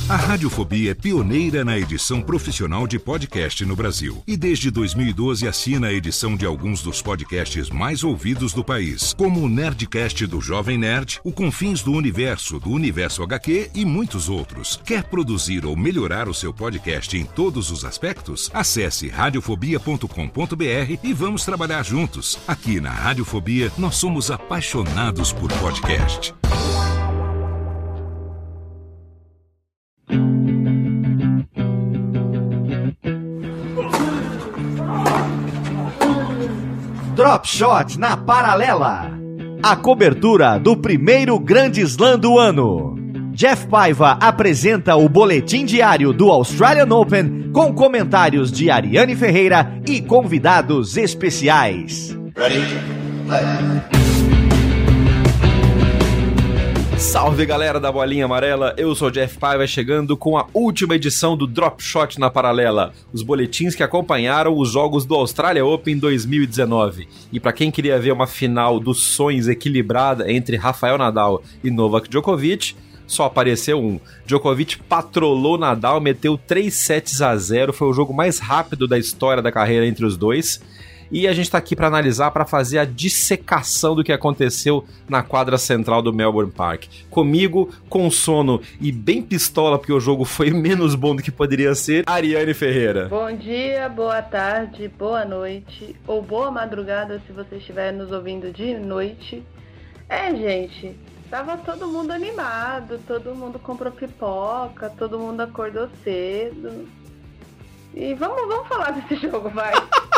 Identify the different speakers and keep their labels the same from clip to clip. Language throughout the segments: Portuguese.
Speaker 1: A Radiofobia é pioneira na edição profissional de podcast no Brasil. E desde 2012 assina a edição de alguns dos podcasts mais ouvidos do país, como o Nerdcast do Jovem Nerd, o Confins do Universo HQ e muitos outros. Quer produzir ou melhorar o seu podcast em todos os aspectos? Acesse radiofobia.com.br e vamos trabalhar juntos. Aqui na Radiofobia, nós somos apaixonados por podcast.
Speaker 2: Drop Shot na Paralela. A cobertura do primeiro Grande Slam do ano. Jeff Paiva apresenta o boletim diário do Australian Open com comentários de Ariane Ferreira e convidados especiais.
Speaker 3: Ready? Play.
Speaker 4: Salve galera da Bolinha Amarela, eu sou o Jeff Paiva chegando com a última edição do Drop Shot na Paralela, os boletins que acompanharam os jogos do Australia Open 2019. E pra quem queria ver uma final dos sonhos equilibrada entre Rafael Nadal e Novak Djokovic, só apareceu um. Djokovic patrolou Nadal, meteu 3-0, foi o jogo mais rápido da história da carreira entre os dois. E a gente tá aqui para analisar, para fazer a dissecação do que aconteceu na quadra central do Melbourne Park. Comigo, com sono e bem pistola, porque o jogo foi menos bom do que poderia ser, Ariane Ferreira.
Speaker 5: Bom dia, boa tarde, boa noite, ou boa madrugada se você estiver nos ouvindo de noite. Gente, tava todo mundo animado, todo mundo comprou pipoca, todo mundo acordou cedo. E vamos falar desse jogo, vai.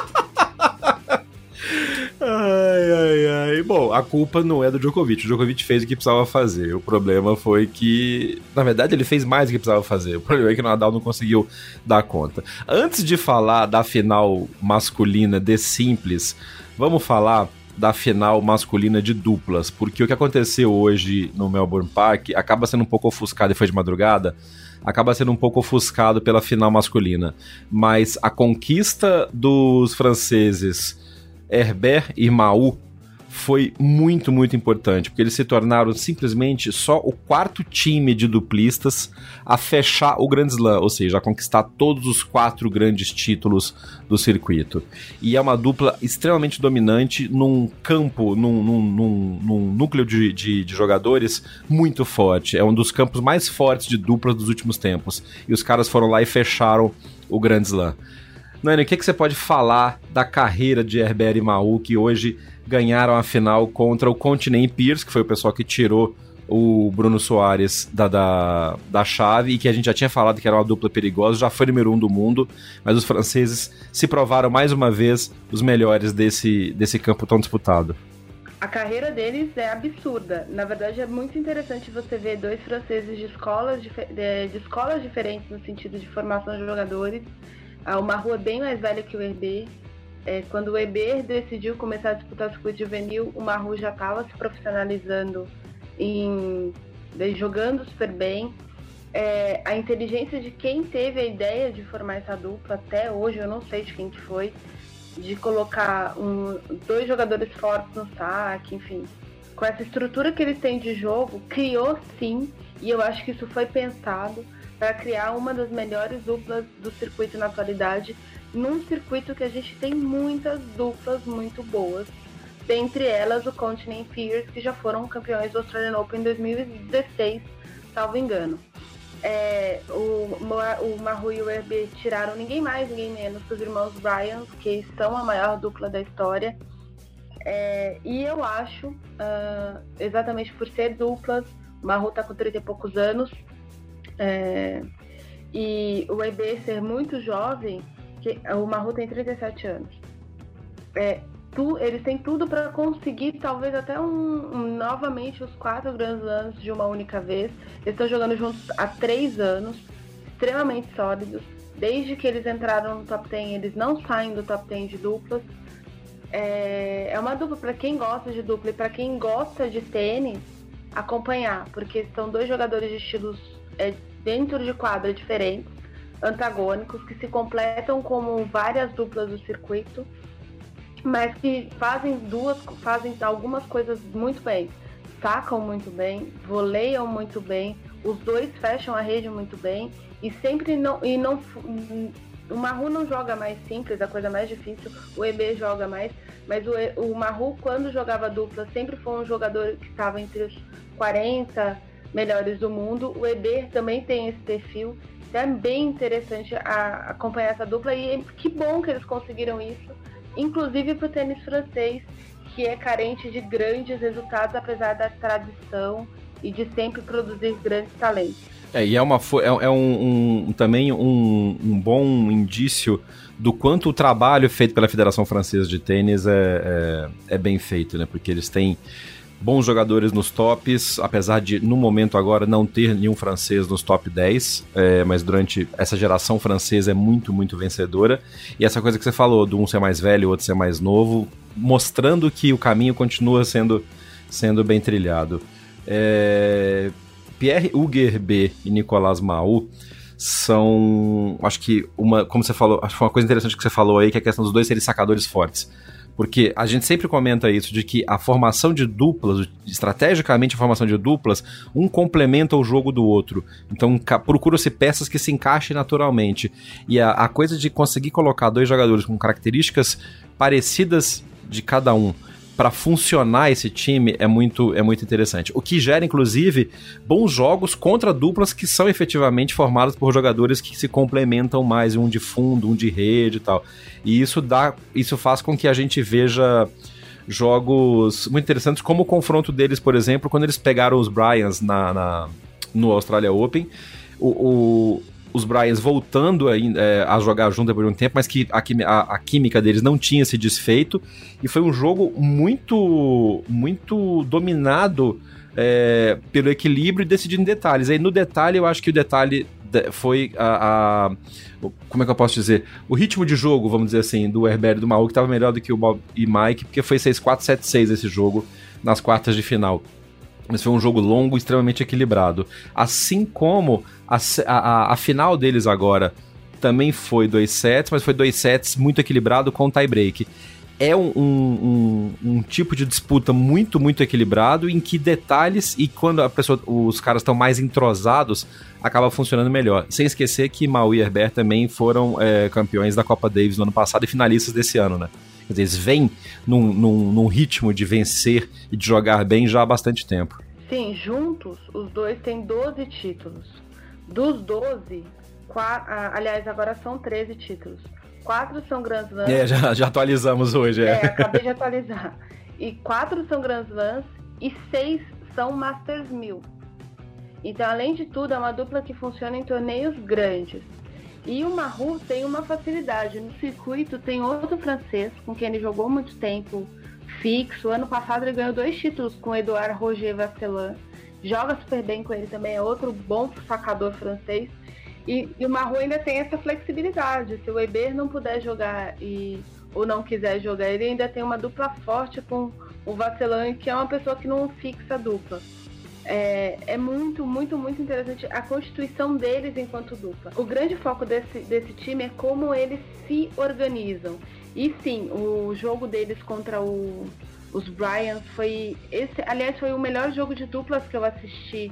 Speaker 4: Ai. Bom, a culpa não é do Djokovic. O Djokovic fez o que precisava fazer. O problema foi que, na verdade, ele fez mais do que precisava fazer. O problema é que o Nadal não conseguiu dar conta. Antes de falar da final masculina de simples, vamos falar da final masculina de duplas, porque o que aconteceu hoje no Melbourne Park acaba sendo um pouco ofuscado, e foi de madrugada, acaba sendo um pouco ofuscado pela final masculina. Mas a conquista dos franceses Herbert e Mahut foi muito, muito importante, porque eles se tornaram simplesmente só o quarto time de duplistas a fechar o Grand Slam, ou seja, a conquistar todos os 4 grandes títulos do circuito. E é uma dupla extremamente dominante num campo, num núcleo de jogadores muito forte. É um dos campos mais fortes de duplas dos últimos tempos. E os caras foram lá e fecharam o Grand Slam. Nani, o que você pode falar da carreira de Herbert e Mahut, que hoje ganharam a final contra o Continent Pierce, que foi o pessoal que tirou o Bruno Soares da chave, e que a gente já tinha falado que era uma dupla perigosa, já foi número 1 do mundo, mas os franceses se provaram mais uma vez os melhores desse campo tão disputado.
Speaker 5: A carreira deles é absurda. Na verdade, é muito interessante você ver 2 franceses de escolas diferentes no sentido de formação de jogadores. O Mahut é bem mais velho que o Herbert. Quando o Herbert decidiu começar a disputar o circuito juvenil, o Mahut já estava se profissionalizando, jogando super bem. A inteligência de quem teve a ideia de formar essa dupla, até hoje eu não sei de quem que foi, de colocar 2 jogadores fortes no saque, enfim. Com essa estrutura que eles têm de jogo, criou sim, e eu acho que isso foi pensado para criar uma das melhores duplas do circuito na atualidade, num circuito que a gente tem muitas duplas muito boas, dentre elas o Continent Pierce, que já foram campeões do Australian Open em 2016, salvo engano. O Mahut e o Herbert tiraram ninguém mais, ninguém menos que os irmãos Bryan, que são a maior dupla da história. E eu acho, exatamente por ser duplas, o Mahut está com 30 e poucos anos, e o Herbert ser muito jovem, que o Mahut tem 37 anos. Eles têm tudo para conseguir talvez até novamente os 4 Grand Slams de uma única vez. Eles estão jogando juntos há 3 anos, extremamente sólidos. Desde que eles entraram no top 10, eles não saem do top 10 de duplas. É uma dupla para quem gosta de dupla e para quem gosta de tênis acompanhar, porque são 2 jogadores de estilos dentro de quadra diferentes, antagônicos, que se completam como várias duplas do circuito, mas que fazem algumas coisas muito bem. Sacam muito bem, voleiam muito bem. Os dois fecham a rede muito bem e sempre o Mahou não joga mais simples, a coisa mais difícil, o EB joga mais, mas o Mahou, quando jogava dupla, sempre foi um jogador que estava entre os 40 melhores do mundo. O EB também tem esse perfil, então é bem interessante acompanhar essa dupla e que bom que eles conseguiram isso, inclusive para o tênis francês, que é carente de grandes resultados, apesar da tradição e de sempre produzir grandes talentos.
Speaker 4: E também um bom indício do quanto o trabalho feito pela Federação Francesa de Tênis é bem feito, né? Porque eles têm bons jogadores nos tops, apesar de, no momento agora, não ter nenhum francês nos top 10, mas durante essa geração francesa é muito, muito vencedora. E essa coisa que você falou, do um ser mais velho, o outro ser mais novo, mostrando que o caminho continua sendo bem trilhado. Pierre Hugues e Nicolas Mahou são, acho que como você falou, acho que uma coisa interessante que você falou aí, que é a questão dos dois serem sacadores fortes. Porque a gente sempre comenta isso, de que a formação de duplas, estrategicamente a formação de duplas, um complementa o jogo do outro. Então procura-se peças que se encaixem naturalmente. E a coisa de conseguir colocar dois jogadores com características parecidas de cada um para funcionar esse time é muito interessante. O que gera, inclusive, bons jogos contra duplas que são efetivamente formadas por jogadores que se complementam mais, um de fundo, um de rede e tal. E isso faz com que a gente veja jogos muito interessantes, como o confronto deles, por exemplo, quando eles pegaram os Bryans no Australia Open. Os Bryans voltando a jogar junto depois de um tempo, mas que a química deles não tinha se desfeito, e foi um jogo muito, muito dominado pelo equilíbrio e decidido em detalhes. Aí no detalhe, eu acho que o detalhe foi como é que eu posso dizer? O ritmo de jogo, vamos dizer assim, do Herbert e do Mahou, que estava melhor do que o Bob e Mike, porque foi 6-4, 7-6 esse jogo nas quartas de final. Mas foi um jogo longo, extremamente equilibrado. Assim como a final deles agora também foi 2 sets, mas foi 2 sets muito equilibrado com tie-break. É um tipo de disputa muito, muito equilibrado, em que detalhes e quando os caras estão mais entrosados, acaba funcionando melhor. Sem esquecer que Mahou e Herbert também foram campeões da Copa Davis no ano passado e finalistas desse ano, né? Quer dizer, eles vêm num ritmo de vencer e de jogar bem já há bastante tempo.
Speaker 5: Sim, juntos, os dois têm 12 títulos. Dos 12, aliás, agora são 13 títulos. 4 são Grand Slams.
Speaker 4: Já atualizamos hoje.
Speaker 5: Acabei de atualizar. E 4 são Grand Slams e 6 são Masters 1000. Então, além de tudo, é uma dupla que funciona em torneios grandes. E o Mahou tem uma facilidade. No circuito tem outro francês com quem ele jogou muito tempo fixo. Ano passado ele ganhou 2 títulos com o Edouard Roger Vasselin. Joga super bem com ele também, é outro bom sacador francês. E o Mahou ainda tem essa flexibilidade. Se o Herbert não puder jogar ou não quiser jogar, ele ainda tem uma dupla forte com o Vasselin, que é uma pessoa que não fixa a dupla. É muito, muito, muito interessante a constituição deles enquanto dupla. O grande foco desse time é como eles se organizam. E sim, o jogo deles contra os Bryans foi... aliás, foi o melhor jogo de duplas que eu assisti.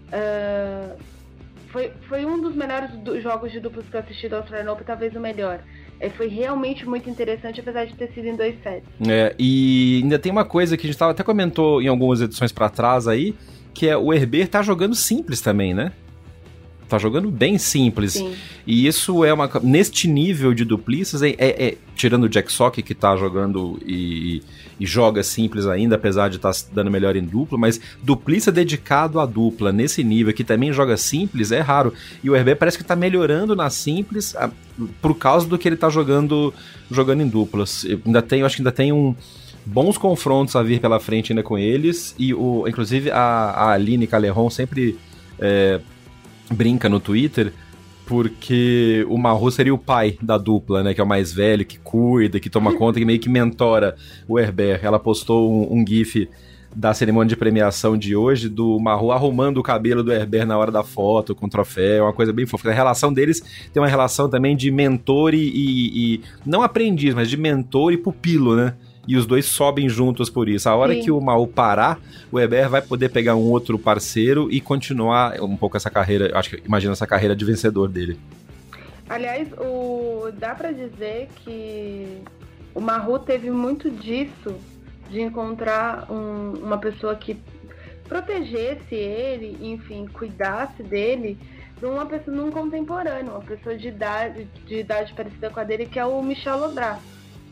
Speaker 5: Foi um dos melhores jogos de duplas que eu assisti do Australian Open, talvez o melhor. Foi realmente muito interessante, apesar de ter sido em 2 sets.
Speaker 4: E ainda tem uma coisa que a gente até comentou em algumas edições pra trás aí, que é o Herbert tá jogando simples também, né? Tá jogando bem simples.
Speaker 5: Sim.
Speaker 4: E isso neste nível de duplistas, tirando o Jack Sock, que tá jogando e joga simples ainda, apesar de estar dando melhor em dupla, mas duplista dedicado à dupla, nesse nível, que também joga simples, é raro. E o Herbert parece que tá melhorando na simples por causa do que ele tá jogando em duplas. Acho que ainda tem bons confrontos a vir pela frente ainda com eles, e inclusive a Aline Caleron sempre brinca no Twitter, porque o Mahou seria o pai da dupla, né, que é o mais velho, que cuida, que toma conta, que meio que mentora o Herbert. Ela postou um gif da cerimônia de premiação de hoje, do Mahou arrumando o cabelo do Herbert na hora da foto, com o troféu, uma coisa bem fofa. A relação deles tem uma relação também de mentor e não aprendiz, mas de mentor e pupilo, né? e os dois sobem juntos por isso. A hora
Speaker 5: Sim.
Speaker 4: que o Mahou parar, o Herbert vai poder pegar um outro parceiro e continuar um pouco essa carreira, acho que imagina essa carreira de vencedor dele.
Speaker 5: Aliás, dá pra dizer que o Mahou teve muito disso, de encontrar uma pessoa que protegesse ele, enfim, cuidasse dele, num contemporâneo, uma pessoa de idade parecida com a dele, que é o Michel Lodrat.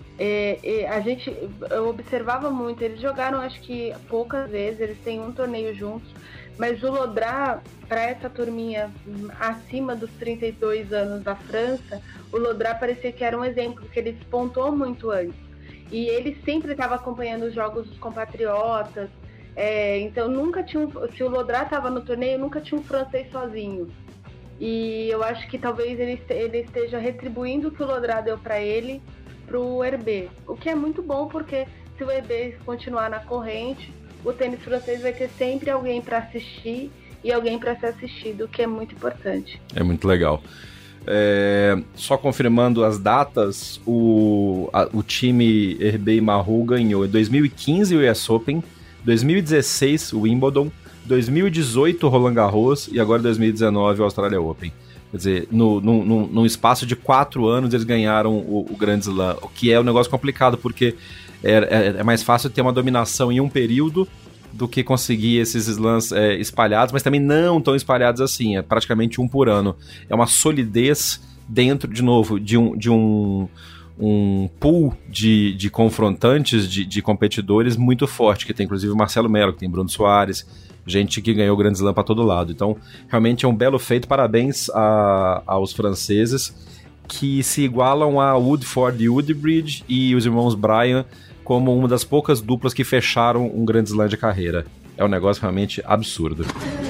Speaker 5: Eu observava muito, eles jogaram acho que poucas vezes, eles têm um torneio juntos, mas o Lodrat, para essa turminha acima dos 32 anos da França, o Lodrat parecia que era um exemplo, porque ele despontou muito antes. E ele sempre estava acompanhando os jogos dos compatriotas, então nunca tinha se o Lodrat estava no torneio, nunca tinha um francês sozinho. E eu acho que talvez ele esteja retribuindo o que o Lodrat deu para ele, pro Herbert. O que é muito bom, porque se o Herbert continuar na corrente, o tênis francês vai ter sempre alguém para assistir e alguém para ser assistido, o que é muito importante.
Speaker 4: É muito legal. Só confirmando as datas, o time Herbert e Mahou ganhou em 2015 o US Open, 2016 o Wimbledon, 2018 o Roland Garros e agora 2019 o Australia Open. Quer dizer, num espaço de 4 anos eles ganharam o Grand Slam, o que é um negócio complicado, porque é mais fácil ter uma dominação em um período do que conseguir esses slams espalhados, mas também não tão espalhados assim, é praticamente um por ano. É uma solidez dentro, de novo, de um pool de confrontantes, de competidores muito forte, que tem inclusive o Marcelo Melo, que tem Bruno Soares, gente que ganhou o Grand Slam para todo lado. Então, realmente é um belo feito. Parabéns aos franceses, que se igualam a Woodford e Woodbridge e os irmãos Bryan como uma das poucas duplas que fecharam um Grand Slam de carreira. É um negócio realmente absurdo.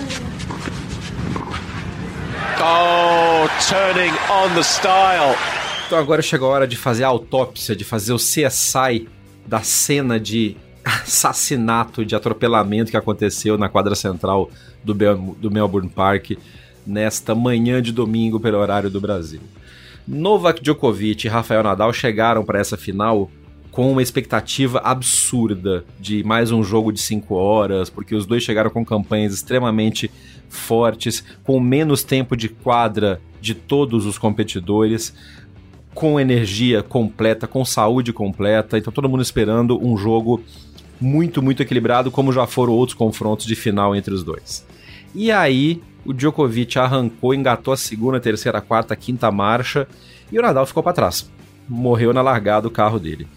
Speaker 6: Oh, turning on the style.
Speaker 4: Então agora chegou a hora de fazer a autópsia, de fazer o CSI da cena de assassinato, de atropelamento que aconteceu na quadra central do Melbourne Park nesta manhã de domingo pelo horário do Brasil. Novak Djokovic e Rafael Nadal chegaram para essa final com uma expectativa absurda de mais um jogo de 5 horas, porque os dois chegaram com campanhas extremamente fortes, com menos tempo de quadra de todos os competidores, com energia completa, com saúde completa, então todo mundo esperando um jogo muito, muito equilibrado, como já foram outros confrontos de final entre os dois. E aí, o Djokovic arrancou, engatou a segunda, terceira, quarta, quinta marcha, e o Nadal ficou para trás. Morreu na largada o carro dele.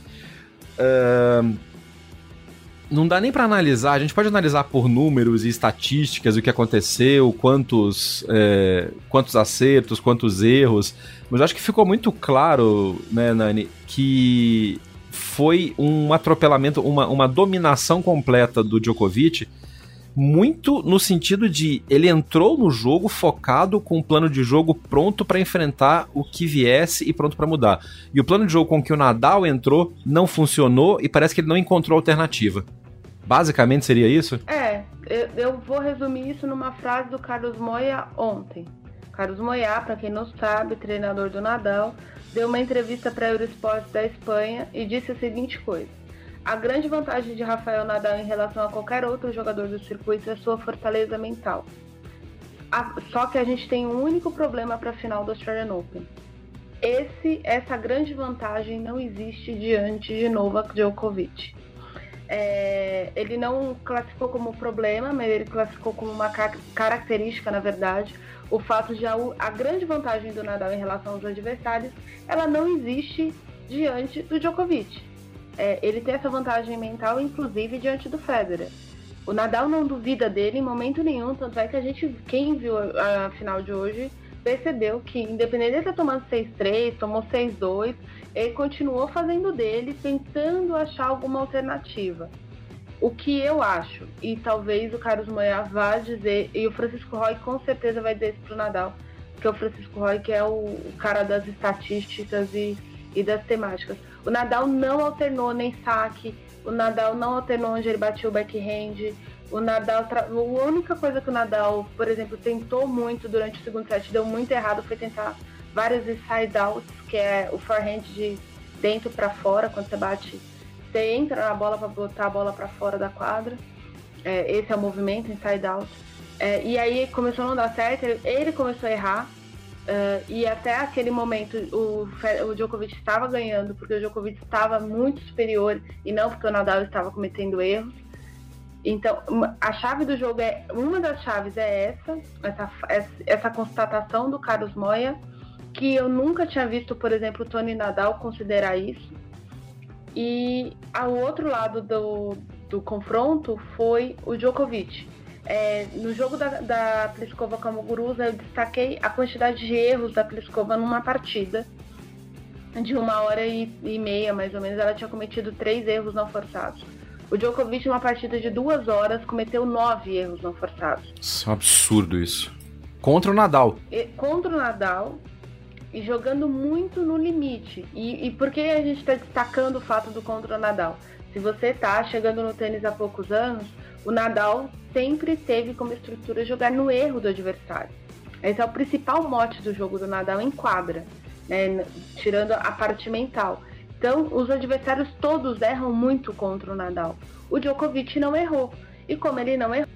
Speaker 4: Não dá nem para analisar, a gente pode analisar por números e estatísticas o que aconteceu, quantos acertos, quantos erros, mas eu acho que ficou muito claro, né, Nani, que foi um atropelamento, uma dominação completa do Djokovic, muito no sentido de ele entrou no jogo focado com um plano de jogo pronto para enfrentar o que viesse e pronto para mudar. E o plano de jogo com que o Nadal entrou não funcionou e parece que ele não encontrou alternativa. Basicamente seria isso?
Speaker 5: Eu vou resumir isso numa frase do Carlos Moya ontem. Carlos Moya, para quem não sabe, treinador do Nadal, deu uma entrevista para a Eurosport da Espanha e disse a seguinte coisa: a grande vantagem de Rafael Nadal em relação a qualquer outro jogador do circuito é sua fortaleza mental. Só que a gente tem um único problema para a final do Australian Open. Essa grande vantagem não existe diante de Novak Djokovic. Ele não classificou como problema, mas ele classificou como uma característica, na verdade, o fato de a grande vantagem do Nadal em relação aos adversários, ela não existe diante do Djokovic. Ele tem essa vantagem mental, inclusive, diante do Federer. O Nadal não duvida dele em momento nenhum, tanto é que quem viu a final de hoje, percebeu que, independente de estar tomando 6-3, tomou 6-2, ele continuou fazendo dele, tentando achar alguma alternativa. O que eu acho, e talvez o Carlos Moya vá dizer, e o Francisco Roy com certeza vai dizer isso pro Nadal, porque o Francisco Roy que é o cara das estatísticas e das temáticas. O Nadal não alternou nem saque, o Nadal não alternou onde ele batia o backhand, o Nadal, a única coisa que o Nadal, por exemplo, tentou muito durante o segundo set, deu muito errado, foi tentar vários inside outs, que é o forehand de dentro para fora, quando você bate você entra na bola para botar a bola para fora da quadra. Esse é o movimento, inside out. E aí começou a não dar certo, ele começou a errar. E até aquele momento o Djokovic estava ganhando, porque o Djokovic estava muito superior e não porque o Nadal estava cometendo erros. Então, a chave do jogo uma das chaves é essa constatação do Carlos Moia, que eu nunca tinha visto, por exemplo, o Tony Nadal considerar isso. E ao outro lado do confronto foi o Djokovic. No jogo da Pliskova com a Muguruza, eu destaquei a quantidade de erros da Pliskova numa partida de 1h30, mais ou menos. Ela tinha cometido 3 erros não forçados. O Djokovic, numa partida de 2 horas, cometeu 9 erros não forçados.
Speaker 4: Isso é um absurdo, isso. Contra o Nadal.
Speaker 5: Contra o Nadal, e jogando muito no limite. E por que a gente está destacando o fato do contra o Nadal? Se você está chegando no tênis há poucos anos, o Nadal sempre teve como estrutura jogar no erro do adversário. Esse é o principal mote do jogo do Nadal em quadra, né? Tirando a parte mental. Então, os adversários todos erram muito contra o Nadal. O Djokovic não errou. E como ele não errou...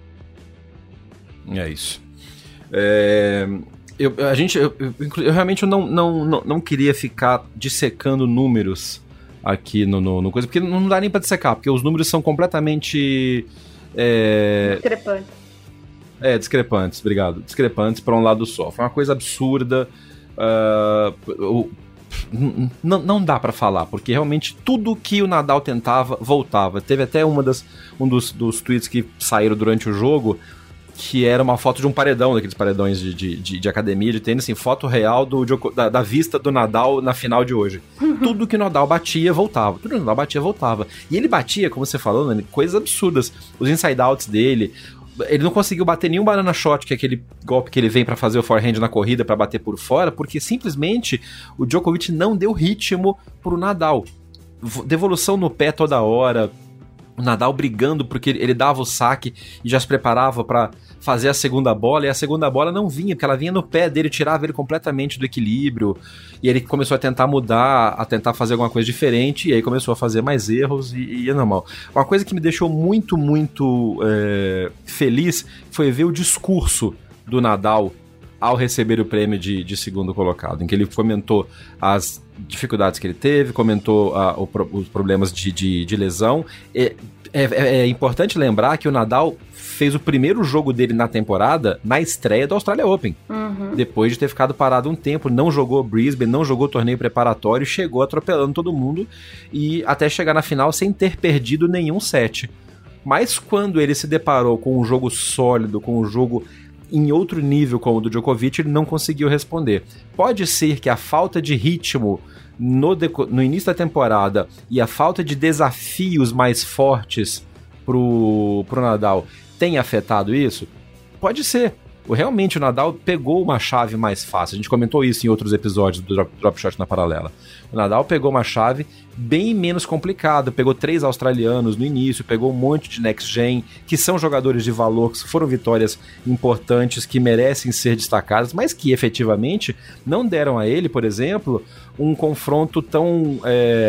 Speaker 4: É isso. Eu realmente não queria ficar dissecando números aqui no coisa, porque não dá nem pra dissecar, porque os números são completamente...
Speaker 5: discrepantes.
Speaker 4: Discrepantes, obrigado. Discrepantes para um lado só. Foi uma coisa absurda. Não dá pra falar, porque realmente tudo que o Nadal tentava, voltava. Teve até um dos tweets que saíram durante o jogo, que era uma foto de um paredão, daqueles paredões de academia de tênis, assim, foto real da vista do Nadal na final de hoje. Tudo que o Nadal batia, voltava. E ele batia, como você falou, né, coisas absurdas. Os inside-outs dele... Ele não conseguiu bater nenhum banana shot, que é aquele golpe que ele vem pra fazer o forehand na corrida pra bater por fora, porque simplesmente o Djokovic não deu ritmo pro Nadal. Devolução no pé toda hora, o Nadal brigando porque ele dava o saque e já se preparava pra fazer a segunda bola, e a segunda bola não vinha, porque ela vinha no pé dele, tirava ele completamente do equilíbrio, e ele começou a tentar mudar, a tentar fazer alguma coisa diferente, e aí começou a fazer mais erros, e é normal. Uma coisa que me deixou muito, muito feliz foi ver o discurso do Nadal ao receber o prêmio de segundo colocado, em que ele comentou as dificuldades que ele teve, comentou os problemas de lesão. É importante lembrar que o Nadal fez o primeiro jogo dele na temporada na estreia do Australia Open. Depois de ter ficado parado um tempo, não jogou Brisbane, não jogou torneio preparatório, chegou atropelando todo mundo e até chegar na final sem ter perdido nenhum set. Mas quando ele se deparou com um jogo sólido, com um jogo em outro nível como o do Djokovic, ele não conseguiu responder. Pode ser que a falta de ritmo no início da temporada e a falta de desafios mais fortes pro Nadal tenha afetado isso? Pode ser. Realmente o Nadal pegou uma chave mais fácil. A gente comentou isso em outros episódios do Drop Shot na Paralela. O Nadal pegou uma chave bem menos complicada. Pegou 3 australianos no início, pegou um monte de Next Gen, que são jogadores de valor, que foram vitórias importantes, que merecem ser destacadas, mas que efetivamente não deram a ele, por exemplo, um confronto tão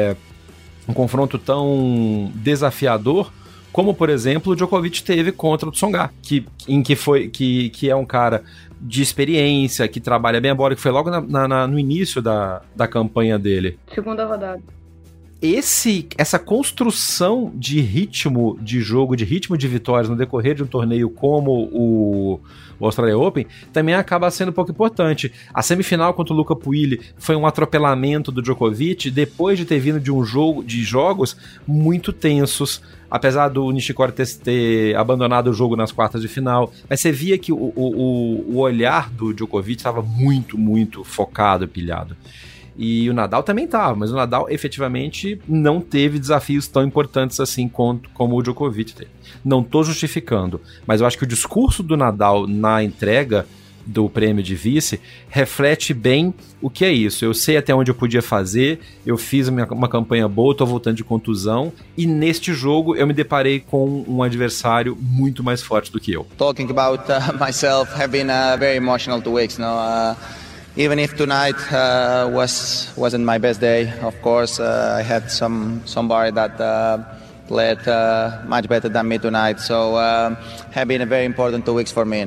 Speaker 4: desafiador como, por exemplo, o Djokovic teve contra o Tsonga, que é um cara de experiência, que trabalha bem a bola, que foi logo no início da campanha dele.
Speaker 5: Segunda rodada.
Speaker 4: Essa construção de ritmo de jogo, de ritmo de vitórias no decorrer de um torneio como o Australia Open, também acaba sendo um pouco importante. A semifinal contra o Luca Pouille foi um atropelamento do Djokovic depois de ter vindo de jogos muito tensos, apesar do Nishikori ter abandonado o jogo nas quartas de final. Mas você via que o olhar do Djokovic estava muito, muito focado e pilhado. E o Nadal também estava, mas o Nadal efetivamente não teve desafios tão importantes assim como o Djokovic teve. Não estou justificando, mas eu acho que o discurso do Nadal na entrega do prêmio de vice reflete bem o que é isso. Eu sei até onde eu podia fazer, eu fiz uma campanha boa, estou voltando de contusão, e neste jogo eu me deparei com um adversário muito mais forte do que eu.
Speaker 3: Talking about myself have been very emotional 2 weeks, no? even if tonight wasn't my best day, of course, I had somebody that played much better than me tonight. So have been a very important 2 weeks for me.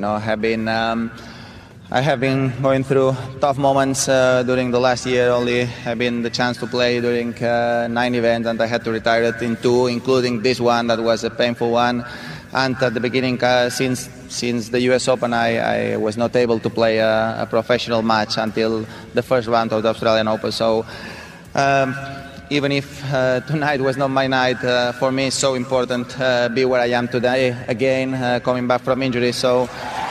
Speaker 3: I have been going through tough moments during the last year. Only have been the chance to play during 9 events, and I had to retire it in 2, including this one that was a painful one. And at the beginning, since the US Open, I was not able to play a professional match until the first round of the Australian Open. So even if tonight was not my night, for me it's so important be where I am today again, coming back from injury. So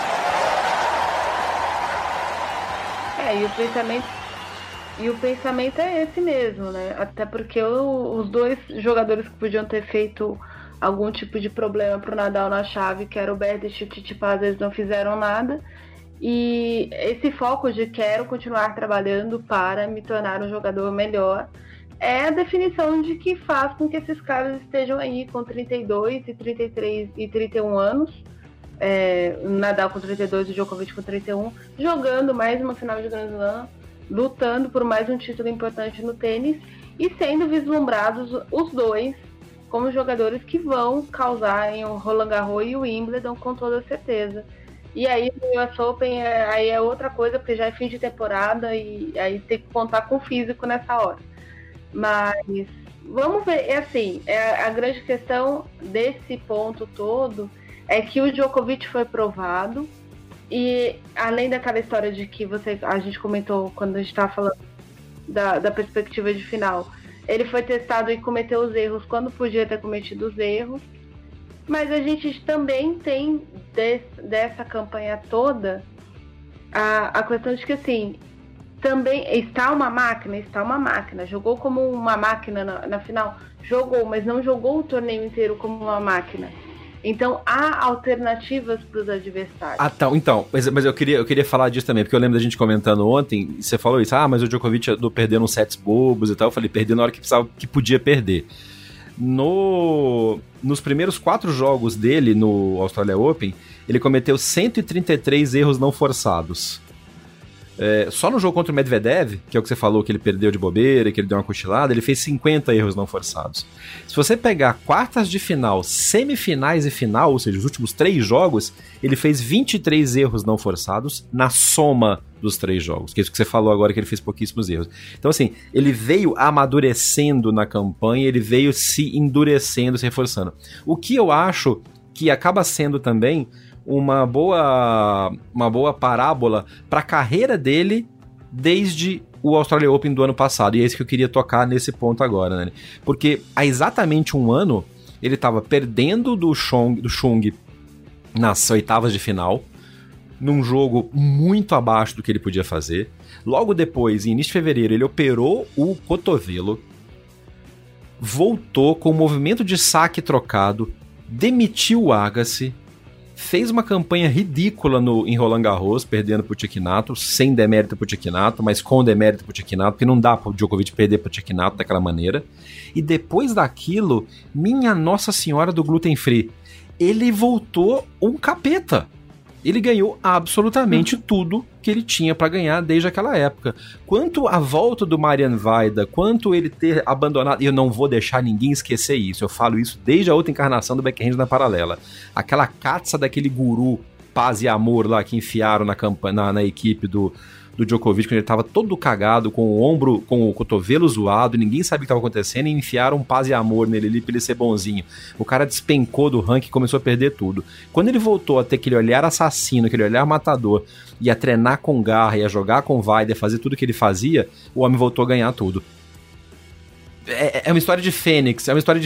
Speaker 5: E o pensamento é esse mesmo, né? Até porque os dois jogadores que podiam ter feito algum tipo de problema pro Nadal na chave, que era o Berdych e o Tsitsipas, eles não fizeram nada. E esse foco de quero continuar trabalhando para me tornar um jogador melhor é a definição de que faz com que esses caras estejam aí com 32 e 33 e 31 anos. O Nadal com 32 e o Djokovic com 31, jogando mais uma final de Grand Slam, lutando por mais um título importante no tênis e sendo vislumbrados os dois como jogadores que vão causar em o Roland Garros e o Wimbledon com toda certeza. E aí o US Open aí é outra coisa, porque já é fim de temporada e aí tem que contar com o físico nessa hora. Mas vamos ver, a grande questão desse ponto todo é que o Djokovic foi provado e além daquela história de que a gente comentou quando a gente estava falando da perspectiva de final, ele foi testado e cometeu os erros quando podia ter cometido os erros, mas a gente também tem dessa campanha toda a questão de que assim, também está uma máquina, jogou como uma máquina na final, mas não jogou o torneio inteiro como uma máquina. Então, há alternativas para os adversários.
Speaker 4: Então, mas eu queria falar disso também, porque eu lembro da gente comentando ontem, você falou isso, mas o Djokovic andou perdendo uns sets bobos e tal, eu falei, perdeu na hora que podia perder. Nos primeiros 4 jogos dele no Australia Open, ele cometeu 133 erros não forçados. Só no jogo contra o Medvedev, que é o que você falou, que ele perdeu de bobeira, que ele deu uma cochilada, ele fez 50 erros não forçados. Se você pegar quartas de final, semifinais e final, ou seja, os últimos 3 jogos, ele fez 23 erros não forçados na soma dos 3 jogos, que é isso que você falou agora, que ele fez pouquíssimos erros. Então assim, ele veio amadurecendo na campanha, ele veio se endurecendo, se reforçando. O que eu acho que acaba sendo também uma boa parábola para a carreira dele desde o Australia Open do ano passado, e é isso que eu queria tocar nesse ponto agora, né? Porque há exatamente um ano ele estava perdendo do Chung nas oitavas de final, num jogo muito abaixo do que ele podia fazer. Logo depois, em início de fevereiro, ele operou o cotovelo, voltou com o movimento de saque trocado, demitiu o Agassi, fez uma campanha ridícula em Roland Garros, perdendo pro Cecchinato, sem demérito pro Cecchinato, mas com demérito pro Cecchinato, porque não dá pro Djokovic perder pro Cecchinato daquela maneira. E depois daquilo, minha Nossa Senhora do Gluten Free, ele voltou um capeta. Ele ganhou absolutamente tudo que ele tinha para ganhar desde aquela época. Quanto a volta do Marian Vaida, quanto ele ter abandonado... E eu não vou deixar ninguém esquecer isso. Eu falo isso desde a outra encarnação do backhand na paralela. Aquela caça daquele guru paz e amor lá que enfiaram na equipe do Djokovic, quando ele tava todo cagado, com o ombro, com o cotovelo zoado, ninguém sabia o que estava acontecendo, e enfiaram paz e amor nele ali pra ele ser bonzinho. O cara despencou do ranking e começou a perder tudo. Quando ele voltou a ter aquele olhar assassino, aquele olhar matador, e a treinar com garra, e a jogar com Vaida, fazer tudo que ele fazia, o homem voltou a ganhar tudo. É uma história de fênix,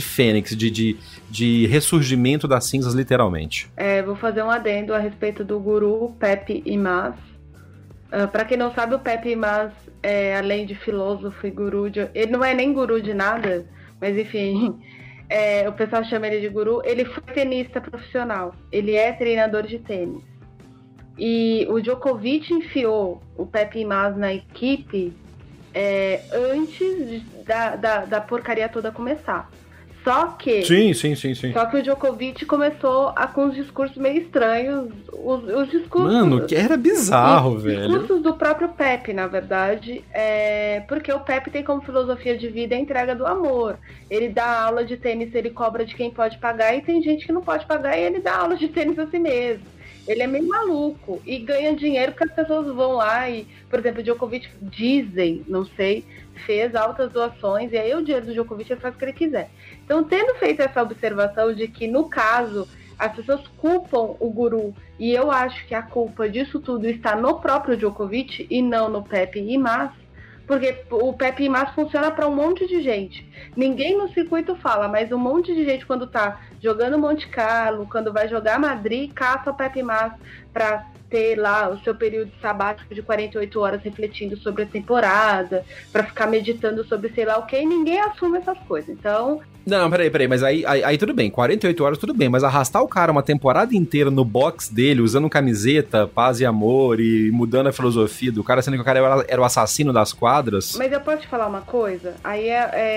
Speaker 4: de ressurgimento das cinzas, literalmente.
Speaker 5: Vou fazer um adendo a respeito do guru Pepe Imaz. Para quem não sabe, o Pepe Imaz, além de filósofo e guru, ele não é nem guru de nada, mas enfim, o pessoal chama ele de guru. Ele foi tenista profissional, ele é treinador de tênis. E o Djokovic enfiou o Pepe Imaz na equipe antes da porcaria toda começar. Só que...
Speaker 4: Sim.
Speaker 5: Só que o Djokovic começou com uns discursos meio estranhos. Os discursos...
Speaker 4: Mano, que era bizarro, velho.
Speaker 5: Os discursos do próprio Pepe, na verdade. Porque o Pepe tem como filosofia de vida a entrega do amor. Ele dá aula de tênis, ele cobra de quem pode pagar, e tem gente que não pode pagar e ele dá aula de tênis a si mesmo. Ele é meio maluco e ganha dinheiro porque as pessoas vão lá e, por exemplo, o Djokovic, dizem, não sei, fez altas doações e aí o dinheiro do Djokovic ele faz o que ele quiser. Então, tendo feito essa observação de que, no caso, as pessoas culpam o guru, e eu acho que a culpa disso tudo está no próprio Djokovic e não no Pepe Imaz, porque o Pepe Imaz funciona para um monte de gente. Ninguém no circuito fala, mas um monte de gente, quando tá jogando Monte Carlo, quando vai jogar Madrid, caça o Pepe Imaz para ter lá o seu período sabático de 48 horas refletindo sobre a temporada, para ficar meditando sobre sei lá o que, e ninguém assume essas coisas. Então...
Speaker 4: Não, peraí, mas aí tudo bem, 48 horas tudo bem, mas arrastar o cara uma temporada inteira no box dele, usando camiseta, paz e amor, e mudando a filosofia do cara, sendo que o cara era o assassino das quadras...
Speaker 5: Mas eu posso te falar uma coisa? Aí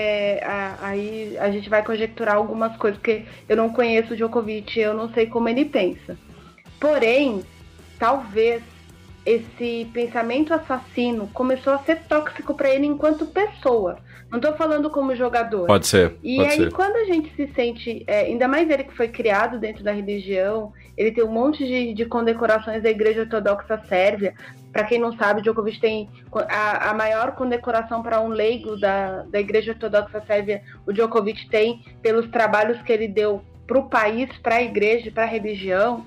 Speaker 5: aí a gente vai conjecturar algumas coisas, porque eu não conheço o Djokovic, eu não sei como ele pensa. Porém, talvez esse pensamento assassino começou a ser tóxico para ele enquanto pessoa. Não tô falando como jogador.
Speaker 4: Pode ser.
Speaker 5: E aí, quando a gente se sente... ainda mais ele que foi criado dentro da religião, ele tem um monte de condecorações da Igreja Ortodoxa Sérvia. Para quem não sabe, Djokovic tem a maior condecoração para um leigo da Igreja Ortodoxa Sérvia. O Djokovic tem pelos trabalhos que ele deu para o país, para a igreja, para a religião.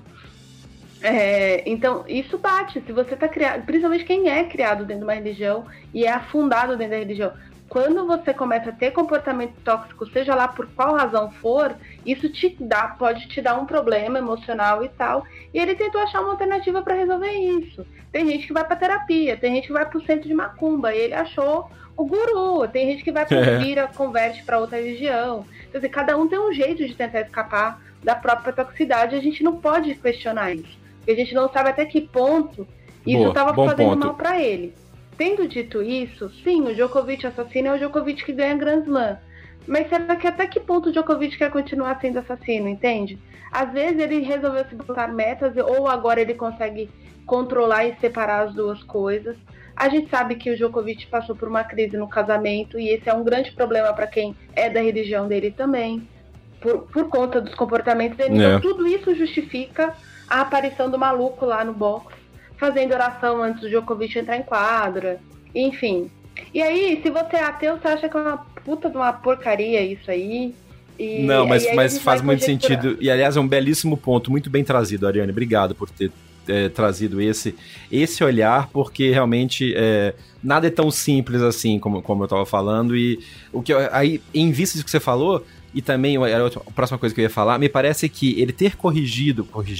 Speaker 5: Então, isso bate. Se você está criado, principalmente quem é criado dentro de uma religião e é afundado dentro da religião, quando você começa a ter comportamento tóxico, seja lá por qual razão for, isso pode te dar um problema emocional e tal. E ele tentou achar uma alternativa para resolver isso. Tem gente que vai para terapia, tem gente que vai para o centro de macumba, e ele achou o guru. Tem gente que vai para vira, converte para outra religião. Então, assim, cada um tem um jeito de tentar escapar da própria toxicidade. A gente não pode questionar isso, porque a gente não sabe até que ponto isso estava fazendo mal para ele. Tendo dito isso, sim, o Djokovic assassino é o Djokovic que ganha Grand Slam. Mas será que até que ponto o Djokovic quer continuar sendo assassino, entende? Às vezes ele resolveu se botar metas, ou agora ele consegue controlar e separar as duas coisas. A gente sabe que o Djokovic passou por uma crise no casamento, e esse é um grande problema para quem é da religião dele também, por conta dos comportamentos dele. Então tudo isso justifica a aparição do maluco lá no box, fazendo oração antes do Djokovic entrar em quadra, enfim. E aí, se você é ateu, você acha que é uma puta de uma porcaria isso aí?
Speaker 4: Não, mas faz muito sentido. E, aliás, é um belíssimo ponto, muito bem trazido, Ariane. Obrigado por ter trazido esse olhar, porque realmente nada é tão simples assim, como eu estava falando. E o que aí, em vista disso que você falou, e também a próxima coisa que eu ia falar, me parece que ele ter corrigido porque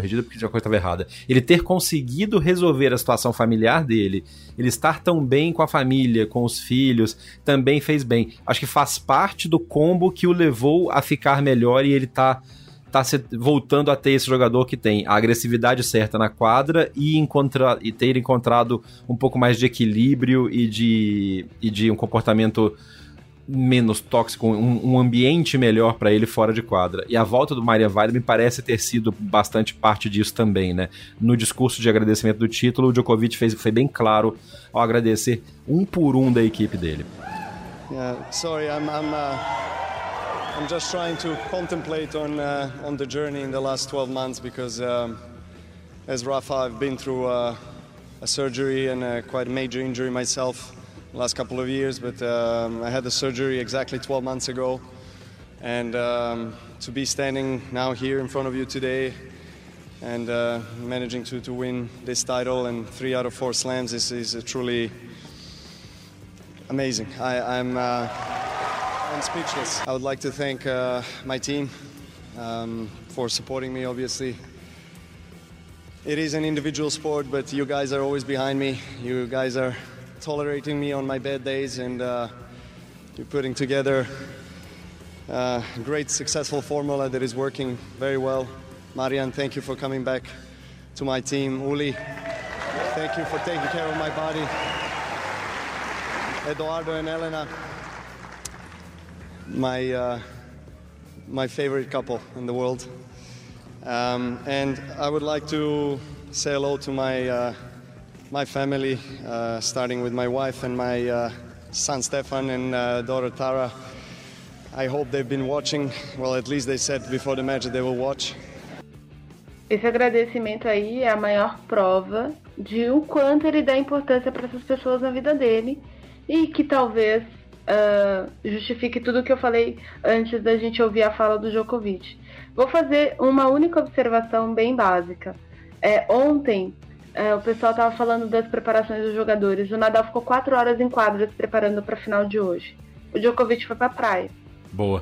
Speaker 4: a coisa estava errada, ele ter conseguido resolver a situação familiar dele, ele estar tão bem com a família, com os filhos, também fez bem. Acho que faz parte do combo que o levou a ficar melhor, e ele tá voltando a ter esse jogador que tem a agressividade certa na quadra e ter encontrado um pouco mais de equilíbrio e de um comportamento menos tóxico, um ambiente melhor para ele fora de quadra. E a volta do Marian Vaida me parece ter sido bastante parte disso também, né? No discurso de agradecimento do título, o Djokovic foi bem claro ao agradecer um por um da equipe dele.
Speaker 7: Sorry, I'm just trying to contemplate on the journey in the last 12 months because as Rafa, I've been through a surgery and quite a major injury myself last couple of years, but I had the surgery exactly 12 months ago, and to be standing now here in front of you today and managing to win this title and 3 out of 4 slams is truly amazing. I'm speechless. I would like to thank my team for supporting me, obviously. It is an individual sport, but you guys are always behind me. You guys are tolerating me on my bad days, and you're putting together a great successful formula that is working very well. Marian, thank you for coming back to my team. Uli, thank you for taking care of my body. Eduardo and Elena, my my favorite couple in the world. And I would like to say hello to my family, starting with my wife and my son Stefan and daughter Tara. I hope they've been watching. Well, at least they said before the match that they will watch.
Speaker 5: Esse agradecimento aí é a maior prova de o quanto ele dá importância para essas pessoas na vida dele e que talvez justifique tudo o que eu falei antes da gente ouvir a fala do Djokovic. Vou fazer uma única observação bem básica. Ontem, o pessoal estava falando das preparações dos jogadores. O Nadal ficou 4 horas em quadra se preparando para a final de hoje. O Djokovic foi para a praia.
Speaker 4: Boa.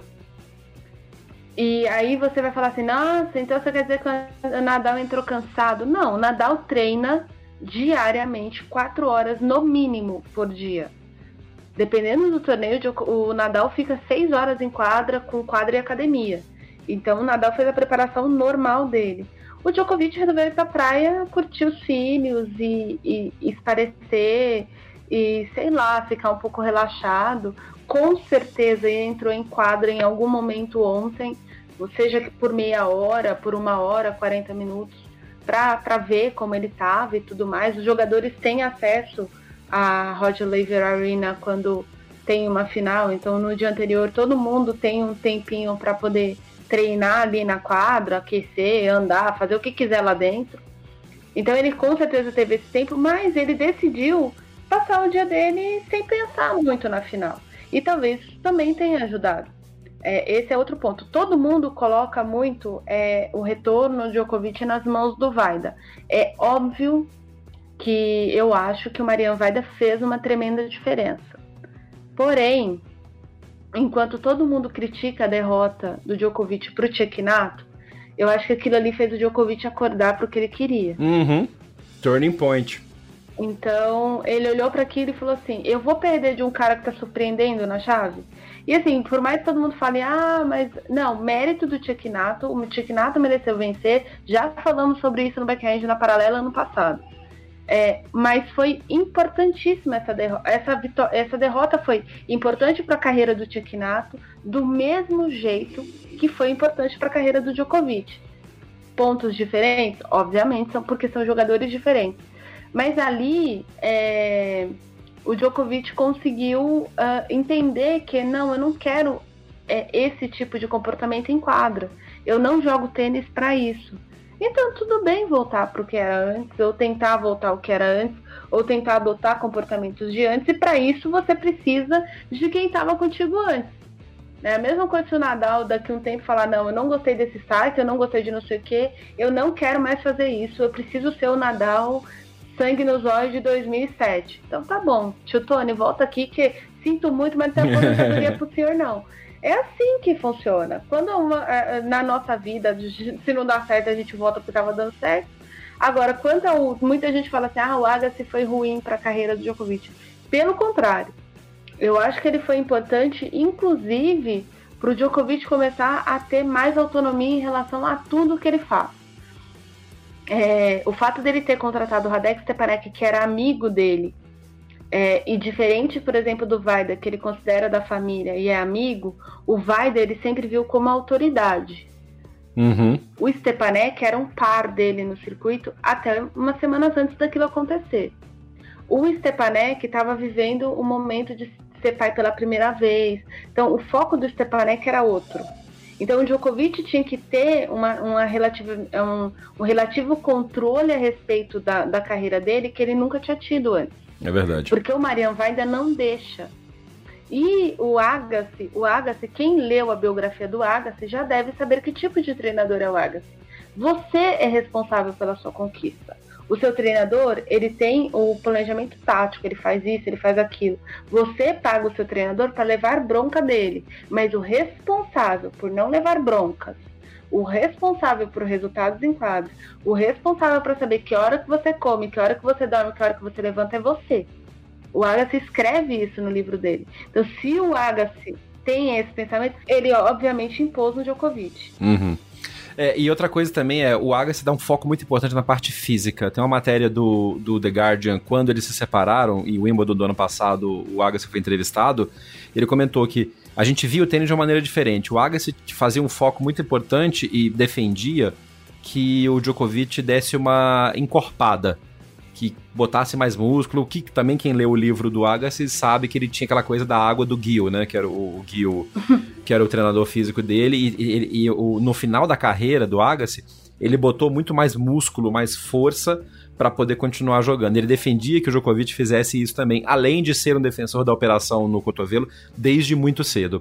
Speaker 5: E aí você vai falar assim, nossa, então você quer dizer que o Nadal entrou cansado? Não, o Nadal treina diariamente 4 horas no mínimo por dia. Dependendo do torneio, o Nadal fica 6 horas em quadra, com quadra e academia. Então o Nadal fez a preparação normal dele. O Djokovic resolveu ir pra praia, curtir os filhos e esparecer e, sei lá, ficar um pouco relaxado. Com certeza ele entrou em quadra em algum momento ontem, seja por meia hora, por 1 hora, 40 minutos, para ver como ele estava e tudo mais. Os jogadores têm acesso à Rod Laver Arena quando tem uma final, então no dia anterior todo mundo tem um tempinho para poder treinar ali na quadra, aquecer, andar, fazer o que quiser lá dentro. Então ele com certeza teve esse tempo, mas ele decidiu passar o dia dele sem pensar muito na final. E talvez também tenha ajudado. Esse é outro ponto. Todo mundo coloca muito o retorno de Djokovic nas mãos do Vaida. É óbvio que eu acho que o Marián Vaida fez uma tremenda diferença. Porém, enquanto todo mundo critica a derrota do Djokovic pro Cecchinato, eu acho que aquilo ali fez o Djokovic acordar pro que ele queria.
Speaker 4: Turning point.
Speaker 5: Então, ele olhou para aquilo e falou assim, eu vou perder de um cara que tá surpreendendo na chave? E assim, por mais que todo mundo fale, mas não, mérito do Cecchinato, o Cecchinato mereceu vencer, já falamos sobre isso no Backhand na Paralela ano passado. Mas foi importantíssima essa derrota. Essa derrota foi importante para a carreira do Cecchinato, do mesmo jeito que foi importante para a carreira do Djokovic. Pontos diferentes? Obviamente, porque são jogadores diferentes. Mas ali, o Djokovic conseguiu entender que não, eu não quero esse tipo de comportamento em quadra. Eu não jogo tênis para isso. Então tudo bem voltar para o que era antes, ou tentar voltar ao que era antes, ou tentar adotar comportamentos de antes, e para isso você precisa de quem estava contigo antes. A mesma coisa se o Nadal daqui a um tempo falar, não, eu não gostei desse site, eu não gostei de não sei o que, eu não quero mais fazer isso, eu preciso ser o Nadal sangue nos olhos de 2007. Então tá bom, tio Tony, volta aqui que sinto muito, mas não tem aposentadoria pro senhor não. É assim que funciona. Quando na nossa vida, se não dá certo, a gente volta porque estava dando certo. Agora, muita gente fala assim, o Agassi foi ruim para a carreira do Djokovic. Pelo contrário, eu acho que ele foi importante, inclusive, para o Djokovic começar a ter mais autonomia em relação a tudo que ele faz. O fato dele ter contratado o Radek Stepanek, que era amigo dele, e diferente, por exemplo, do Vaida, que ele considera da família e é amigo, o Vaida ele sempre viu como autoridade. O Stepanek era um par dele no circuito até umas semanas antes daquilo acontecer. O Stepanek estava vivendo o momento de ser pai pela primeira vez, então o foco do Stepanek era outro. Então o Djokovic tinha que ter um relativo controle a respeito da carreira dele que ele nunca tinha tido antes.
Speaker 4: É verdade.
Speaker 5: Porque o Marián Vaida não deixa. E o Agassi, quem leu a biografia do Agassi já deve saber que tipo de treinador é o Agassi. Você é responsável pela sua conquista. O seu treinador, ele tem o planejamento tático, ele faz isso, ele faz aquilo. Você paga o seu treinador para levar bronca dele, mas o responsável por não levar broncas, o responsável por resultados em quadro, o responsável para saber que hora que você come, que hora que você dorme, que hora que você levanta é você. O Agassi escreve isso no livro dele. Então, se o Agassi tem esse pensamento, ele obviamente impôs no Djokovic.
Speaker 4: E outra coisa também o Agassi dá um foco muito importante na parte física. Tem uma matéria do The Guardian, quando eles se separaram, e o Wimbledon do ano passado, o Agassi foi entrevistado, ele comentou que a gente via o tênis de uma maneira diferente. O Agassi fazia um foco muito importante e defendia que o Djokovic desse uma encorpada, que botasse mais músculo, que também quem lê o livro do Agassi sabe que ele tinha aquela coisa da água do Gil, né, que era o Gil, que era o treinador físico dele, e no final da carreira do Agassi, ele botou muito mais músculo, mais força para poder continuar jogando. Ele defendia que o Djokovic fizesse isso também, além de ser um defensor da operação no cotovelo desde muito cedo.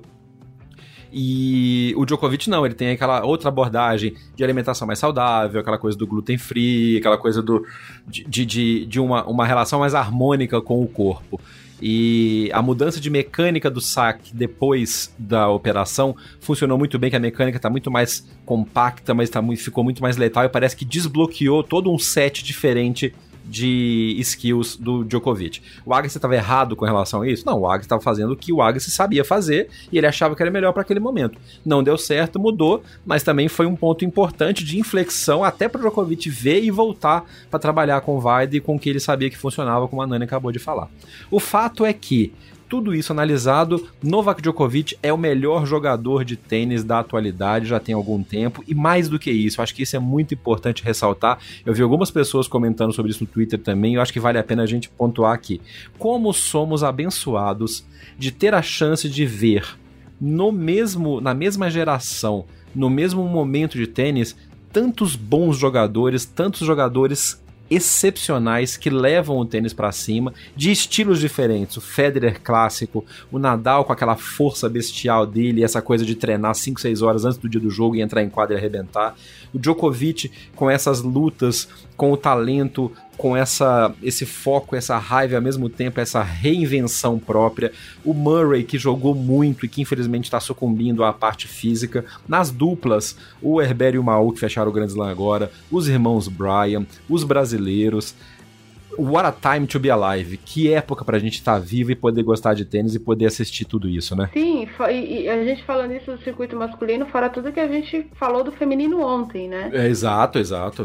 Speaker 4: E o Djokovic não, ele tem aquela outra abordagem de alimentação mais saudável, aquela coisa do gluten free, aquela coisa de uma relação mais harmônica com o corpo. E a mudança de mecânica do saque depois da operação funcionou muito bem, que a mecânica está muito mais compacta, mas ficou muito mais letal e parece que desbloqueou todo um set diferente de skills do Djokovic. O Agassi estava errado com relação a isso? Não, o Agassi estava fazendo o que o Agassi sabia fazer e ele achava que era melhor para aquele momento. Não deu certo, mudou, mas também foi um ponto importante de inflexão até para o Djokovic ver e voltar para trabalhar com o Vaide e com o que ele sabia que funcionava, como a Nani acabou de falar. O fato é que tudo isso analisado, Novak Djokovic é o melhor jogador de tênis da atualidade, já tem algum tempo, e mais do que isso, acho que isso é muito importante ressaltar. Eu vi algumas pessoas comentando sobre isso no Twitter também, e eu acho que vale a pena a gente pontuar aqui. Como somos abençoados de ter a chance de ver na mesma geração, no mesmo momento de tênis, tantos bons jogadores, tantos jogadores excepcionais que levam o tênis pra cima, de estilos diferentes. O Federer clássico, o Nadal com aquela força bestial dele, essa coisa de treinar 5, 6 horas antes do dia do jogo e entrar em quadra e arrebentar. O Djokovic com essas lutas, com o talento, com esse foco, essa raiva, ao mesmo tempo essa reinvenção própria. O Murray, que jogou muito e que infelizmente está sucumbindo à parte física. Nas duplas, o Herbert e o Mahut, que fecharam o Grand Slam agora, os irmãos Bryan, os brasileiros. What a time to be alive. Que época pra gente estar vivo e poder gostar de tênis e poder assistir tudo isso, né?
Speaker 5: Sim, e a gente falando isso do circuito masculino, fora tudo que a gente falou do feminino ontem, né?
Speaker 4: Exato.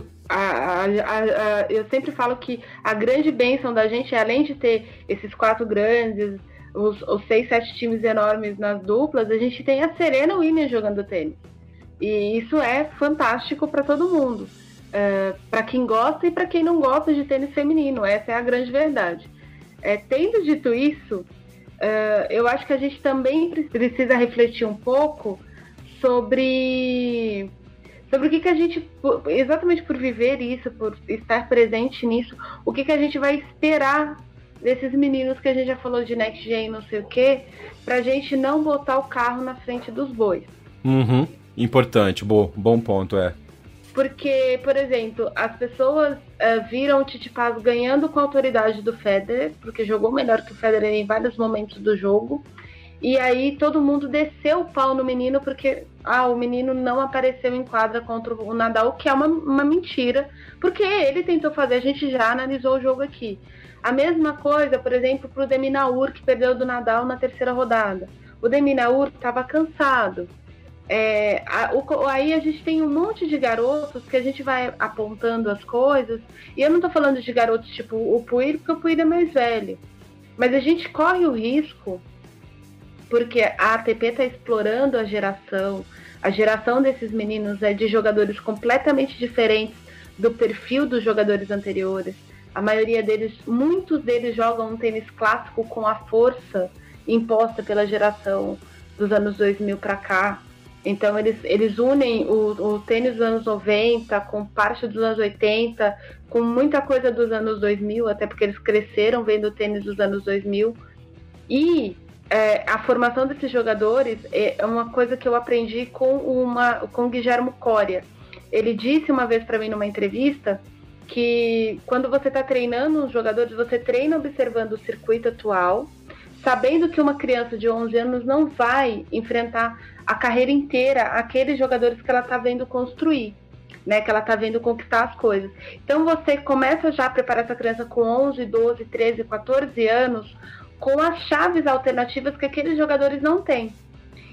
Speaker 5: Eu sempre falo que a grande bênção da gente é, além de ter esses 4 grandes, os 6, 7 times enormes nas duplas, a gente tem a Serena Williams jogando tênis. E isso é fantástico para todo mundo. Para quem gosta e para quem não gosta de tênis feminino, essa é a grande verdade. Tendo dito isso, eu acho que a gente também precisa refletir um pouco sobre o que a gente, exatamente por viver isso, por estar presente nisso, o que a gente vai esperar desses meninos que a gente já falou de next gen, não sei o quê, pra gente não botar o carro na frente dos bois.
Speaker 4: Importante, bom ponto,
Speaker 5: Porque, por exemplo, as pessoas viram o Tsitsipas ganhando com a autoridade do Federer, porque jogou melhor que o Federer em vários momentos do jogo, e aí todo mundo desceu o pau no menino porque o menino não apareceu em quadra contra o Nadal, que é uma mentira, porque ele tentou fazer, a gente já analisou o jogo aqui. A mesma coisa, por exemplo, para o De Minaur, que perdeu do Nadal na 3ª rodada. O De Minaur estava cansado. Aí a gente tem um monte de garotos que a gente vai apontando as coisas, e eu não tô falando de garotos tipo o Puig, porque o Puig é mais velho, mas a gente corre o risco, porque a ATP está explorando a geração desses meninos de jogadores completamente diferentes do perfil dos jogadores anteriores. A maioria deles, muitos deles jogam um tênis clássico com a força imposta pela geração dos anos 2000 para cá. Então eles unem o tênis dos anos 90 com parte dos anos 80, com muita coisa dos anos 2000, até porque eles cresceram vendo o tênis dos anos 2000. E a formação desses jogadores é uma coisa que eu aprendi com o Guilherme Coria. Ele disse uma vez para mim numa entrevista que quando você está treinando os jogadores, você treina observando o circuito atual, sabendo que uma criança de 11 anos não vai enfrentar a carreira inteira aqueles jogadores que ela está vendo construir, né, que ela está vendo conquistar as coisas. Então você começa já a preparar essa criança com 11, 12, 13, 14 anos com as chaves alternativas que aqueles jogadores não têm.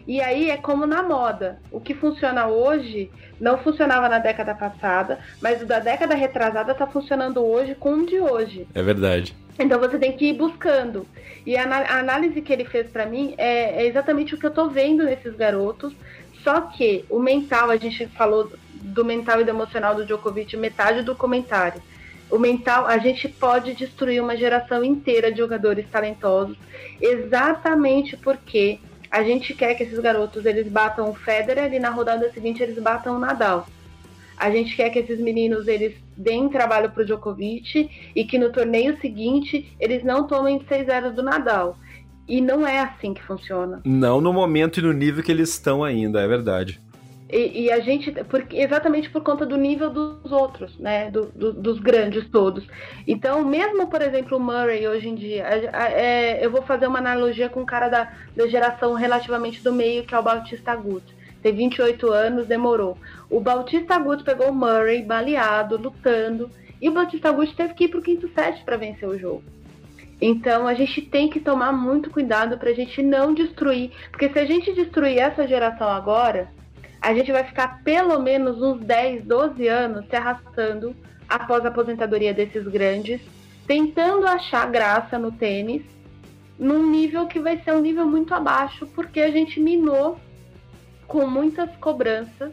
Speaker 5: E aí é como na moda. O que funciona hoje não funcionava na década passada, mas o da década retrasada tá funcionando hoje com o de hoje.
Speaker 4: É verdade.
Speaker 5: Então você tem que ir buscando. E a análise que ele fez pra mim é exatamente o que eu tô vendo nesses garotos. Só que o mental, a gente falou do mental e do emocional do Djokovic, metade do comentário. O mental, a gente pode destruir uma geração inteira de jogadores talentosos, exatamente porque a gente quer que esses garotos eles batam o Federer e na rodada seguinte eles batam o Nadal. A gente quer que esses meninos eles deem trabalho pro Djokovic e que no torneio seguinte eles não tomem 6-0 do Nadal. E não é assim que funciona.
Speaker 4: Não no momento e no nível que eles estão ainda, é verdade.
Speaker 5: E a gente, exatamente por conta do nível dos outros, né, dos grandes todos. Então, mesmo, por exemplo, o Murray hoje em dia, eu vou fazer uma analogia com um cara da geração relativamente do meio, que é o Bautista Agut. Tem 28 anos, demorou. O Bautista Agut pegou o Murray baleado, lutando, e o Bautista Agut teve que ir pro quinto set para vencer o jogo. Então, a gente tem que tomar muito cuidado pra gente não destruir, porque se a gente destruir essa geração agora, a gente vai ficar pelo menos uns 10, 12 anos se arrastando após a aposentadoria desses grandes, tentando achar graça no tênis, num nível que vai ser um nível muito abaixo, porque a gente minou com muitas cobranças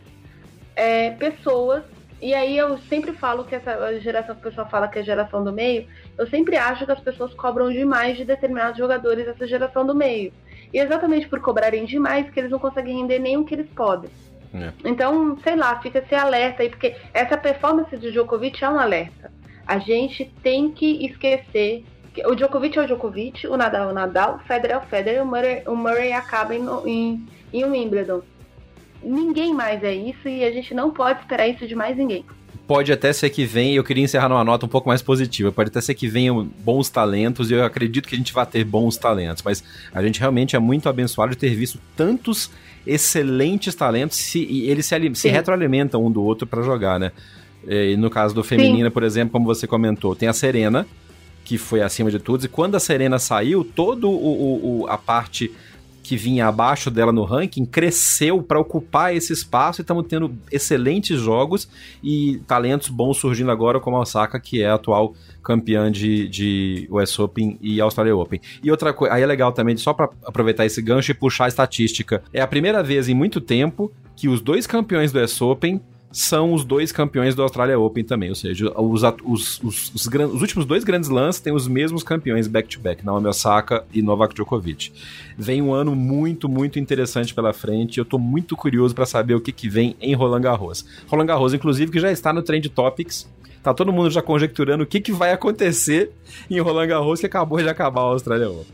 Speaker 5: pessoas. E aí eu sempre falo que essa geração que o pessoal fala que é a geração do meio, eu sempre acho que as pessoas cobram demais de determinados jogadores dessa geração do meio. E exatamente por cobrarem demais que eles não conseguem render nem o que eles podem. Então, sei lá, fica esse alerta aí, porque essa performance do Djokovic é um alerta. A gente tem que esquecer que o Djokovic é o Djokovic, o Nadal é o Nadal, o Federer é o Federer, o Murray acaba em um Wimbledon. Ninguém mais é isso e a gente não pode esperar isso de mais ninguém.
Speaker 4: Pode até ser que venha, eu queria encerrar numa nota um pouco mais positiva, pode até ser que venham bons talentos, e eu acredito que a gente vai ter bons talentos, mas a gente realmente é muito abençoado de ter visto tantos excelentes talentos e eles se retroalimentam um do outro para jogar, né? E no caso do feminino, por exemplo, como você comentou, tem a Serena, que foi acima de todos, e quando a Serena saiu, toda a parte que vinha abaixo dela no ranking cresceu para ocupar esse espaço, e estamos tendo excelentes jogos e talentos bons surgindo agora, como a Osaka, que é a atual campeã de US Open e Australia Open. E outra coisa, aí é legal também, só para aproveitar esse gancho e puxar a estatística, é a primeira vez em muito tempo que os dois campeões do US Open são os dois campeões do Australia Open também, ou seja, os últimos dois grandes lances têm os mesmos campeões back-to-back, Naomi Osaka e Novak Djokovic. Vem um ano muito, muito interessante pela frente, eu tô muito curioso para saber o que vem em Roland Garros. Roland Garros, inclusive, que já está no Trend Topics, tá todo mundo já conjecturando o que vai acontecer em Roland Garros, que acabou de acabar a Australia Open.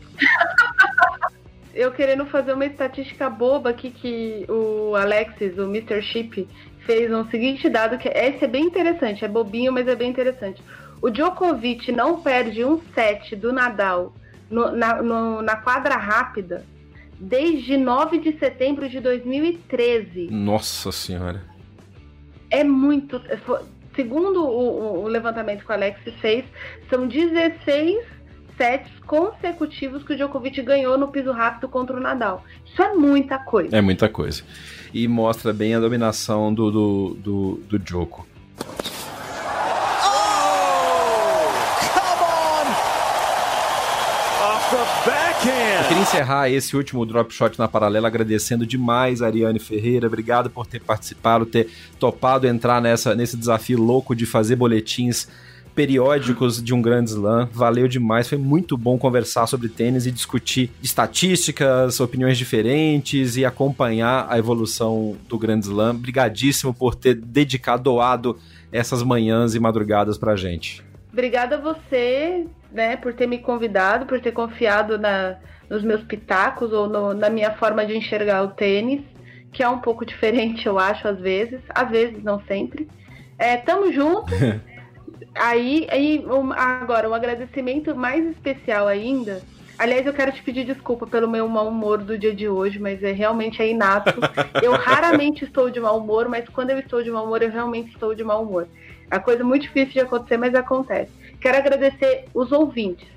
Speaker 5: Eu querendo fazer uma estatística boba aqui que o Alexis, o Mr. Chip, fez um seguinte dado, que esse é bem interessante, é bobinho, mas é bem interessante. O Djokovic não perde um set do Nadal na quadra rápida desde 9 de setembro de 2013.
Speaker 4: Nossa Senhora.
Speaker 5: É muito... Segundo o levantamento que o Alexis fez, são 16 sets consecutivos que o Djokovic ganhou no piso rápido contra o Nadal. Isso é muita coisa.
Speaker 4: É muita coisa. E mostra bem a dominação do Djoko. Eu queria encerrar esse último Drop Shot na Paralela agradecendo demais a Ariane Ferreira. Obrigado por ter participado, ter topado entrar nesse desafio louco de fazer boletins periódicos de um grande slam. Valeu demais, foi muito bom conversar sobre tênis e discutir estatísticas, opiniões diferentes e acompanhar a evolução do grande slam. Brigadíssimo por ter doado essas manhãs e madrugadas pra gente.
Speaker 5: Obrigada a você, né, por ter me convidado, por ter confiado nos meus pitacos ou na minha forma de enxergar o tênis, que é um pouco diferente, eu acho, às vezes, não sempre. Tamo junto. Aí agora, um agradecimento mais especial ainda. Aliás, eu quero te pedir desculpa pelo meu mau humor do dia de hoje, mas realmente é inato. Eu raramente estou de mau humor, mas quando eu estou de mau humor, eu realmente estou de mau humor. É uma coisa muito difícil de acontecer, mas acontece. Quero agradecer os ouvintes.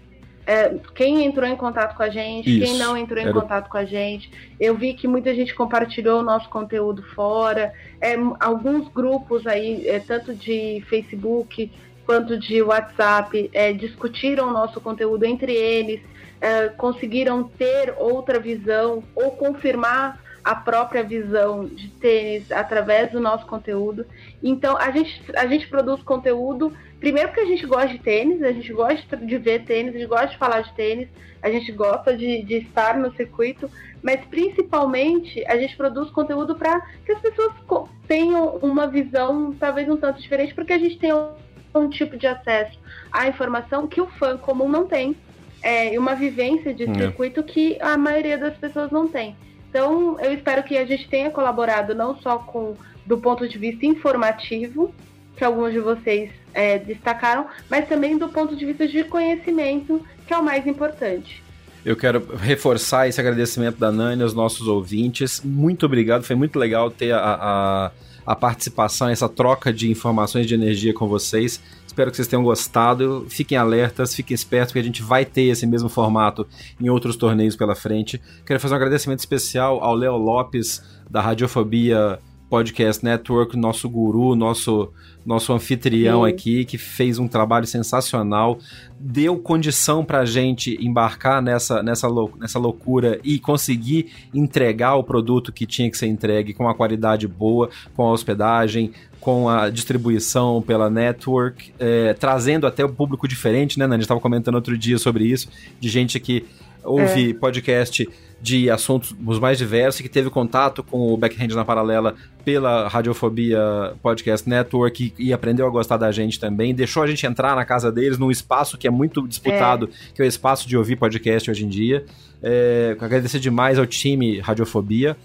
Speaker 5: quem entrou em contato com a gente,
Speaker 4: Isso.
Speaker 5: quem não entrou em contato com a gente. Eu vi que muita gente compartilhou o nosso conteúdo fora. Alguns grupos aí, tanto de Facebook quanto de WhatsApp, discutiram o nosso conteúdo entre eles, conseguiram ter outra visão ou confirmar a própria visão de tênis através do nosso conteúdo. Então, a gente produz conteúdo, primeiro porque a gente gosta de tênis, a gente gosta de ver tênis, a gente gosta de falar de tênis, a gente gosta de estar no circuito, mas principalmente a gente produz conteúdo para que as pessoas tenham uma visão talvez um tanto diferente, porque a gente tem um tipo de acesso à informação que o fã comum não tem, e uma vivência de circuito que a maioria das pessoas não tem. Então, eu espero que a gente tenha colaborado não só do ponto de vista informativo, que alguns de vocês destacaram, mas também do ponto de vista de conhecimento, que é o mais importante.
Speaker 4: Eu quero reforçar esse agradecimento da Nani aos nossos ouvintes. Muito obrigado, foi muito legal ter a participação, essa troca de informações de energia com vocês. Espero que vocês tenham gostado. Fiquem alertas, fiquem espertos, porque a gente vai ter esse mesmo formato em outros torneios pela frente. Quero fazer um agradecimento especial ao Léo Lopes, da Radiofobia Podcast Network, nosso guru, nosso anfitrião aqui, que fez um trabalho sensacional, deu condição pra gente embarcar nessa loucura e conseguir entregar o produto que tinha que ser entregue com a qualidade boa, com a hospedagem, com a distribuição pela network, trazendo até um público diferente, né, Nani? A gente estava comentando outro dia sobre isso, de gente que ouve podcast de assuntos os mais diversos, que teve contato com o Backhand na Paralela pela Radiofobia Podcast Network e aprendeu a gostar da gente também, deixou a gente entrar na casa deles, num espaço que é muito disputado, que é o espaço de ouvir podcast hoje em dia. Agradecer demais ao time Radiofobia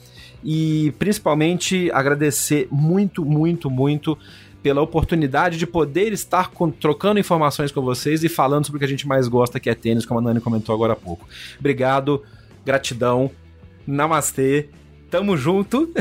Speaker 4: e principalmente agradecer muito, muito, muito pela oportunidade de poder estar trocando informações com vocês e falando sobre o que a gente mais gosta, que é tênis, como a Nani comentou agora há pouco. Obrigado, gratidão, namastê, tamo junto.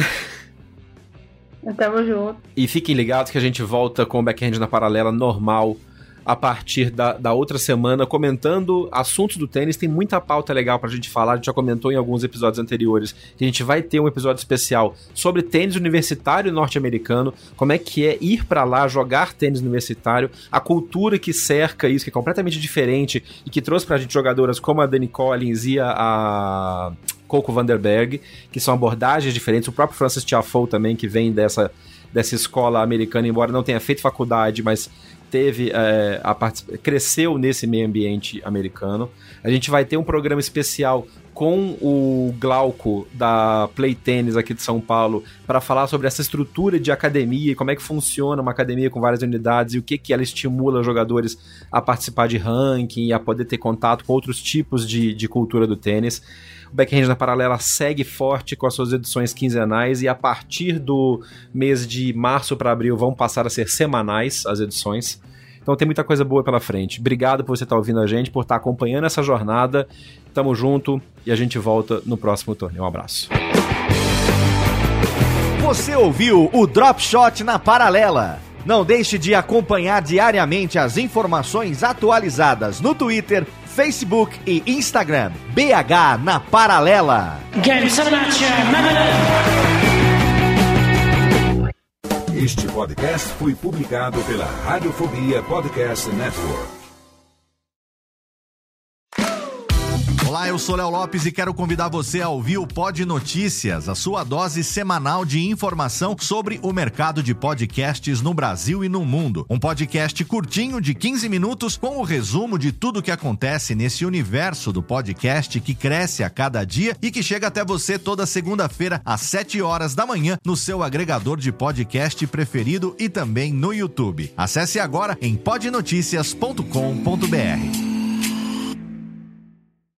Speaker 5: Tamo junto.
Speaker 4: E fiquem ligados que a gente volta com o Backhand na Paralela normal a partir da outra semana, comentando assuntos do tênis. Tem muita pauta legal pra gente falar, a gente já comentou em alguns episódios anteriores, que a gente vai ter um episódio especial sobre tênis universitário norte-americano, como é que é ir pra lá jogar tênis universitário, a cultura que cerca isso, que é completamente diferente, e que trouxe pra gente jogadoras como a Dani Collins e a Coco Vanderberg, que são abordagens diferentes, o próprio Francis Tiafoe também, que vem dessa escola americana, embora não tenha feito faculdade, mas teve cresceu nesse meio ambiente americano. A gente vai ter um programa especial com o Glauco da Play Tennis aqui de São Paulo para falar sobre essa estrutura de academia e como é que funciona uma academia com várias unidades e o que ela estimula jogadores a participar de ranking e a poder ter contato com outros tipos de cultura do tênis. O Backhand na Paralela segue forte com as suas edições quinzenais e a partir do mês de março para abril vão passar a ser semanais as edições. Então tem muita coisa boa pela frente. Obrigado por você estar ouvindo a gente, por estar acompanhando essa jornada. Tamo junto e a gente volta no próximo torneio. Um abraço.
Speaker 2: Você ouviu o Drop Shot na Paralela. Não deixe de acompanhar diariamente as informações atualizadas no Twitter, Facebook e Instagram. BH na Paralela.
Speaker 1: Este podcast foi publicado pela Radiofobia Podcast Network.
Speaker 2: Olá, eu sou Léo Lopes e quero convidar você a ouvir o Pod Notícias, a sua dose semanal de informação sobre o mercado de podcasts no Brasil e no mundo. Um podcast curtinho de 15 minutos com o resumo de tudo o que acontece nesse universo do podcast que cresce a cada dia e que chega até você toda segunda-feira às 7 horas da manhã no seu agregador de podcast preferido e também no YouTube. Acesse agora em podnoticias.com.br.